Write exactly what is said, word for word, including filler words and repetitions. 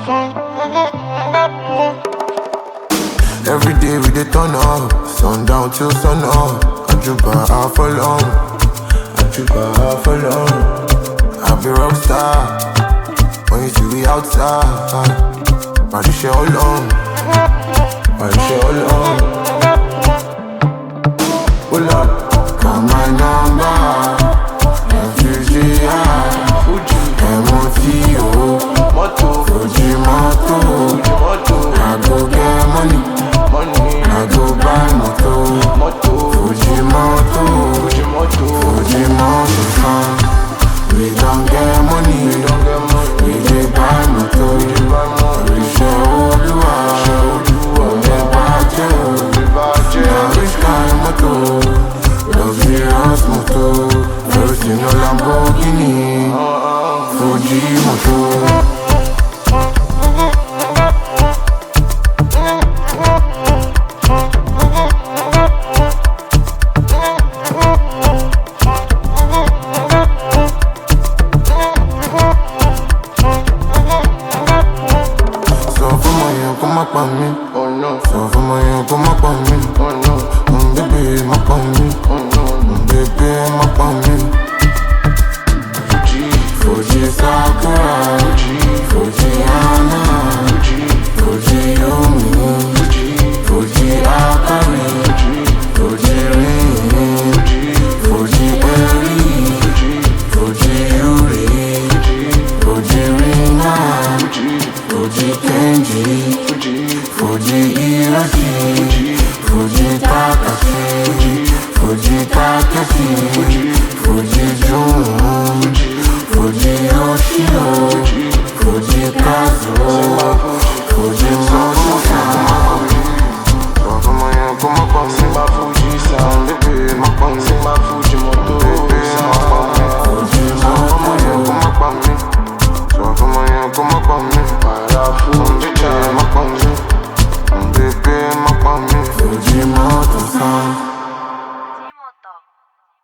Every day we dey turn up, sundown till sun up. Ajuba half alone, Ajuba half alone. I be rockstar when you see we outside. Party share alone, party share alone. Pull up, call my number, refugee high, M O T O, Fuji Moto. I go get money, I go buy moto, Fuji Moto, Fuji Moto fan. We don't get money, we dey buy moto. We share Oluwa, we dey party. Now which kind moto? Luxurious moto, first in a Lamborghini, Fuji Moto. Come up on me, oh no. So for my young, come up on me, oh no. Mm, baby, up on me, oh no. Mm, baby, up on me. Fuji, Fuji Sakura, Fuji, Fuji Hana, Fuji, Fuji Yomi, Fuji, Fuji Akari, Fuji, Fuji Rin, Fuji, Fuji Eri, Fuji, Fuji Yuri, Fuji, Fuji Rina, Fuji, Fuji Kenji.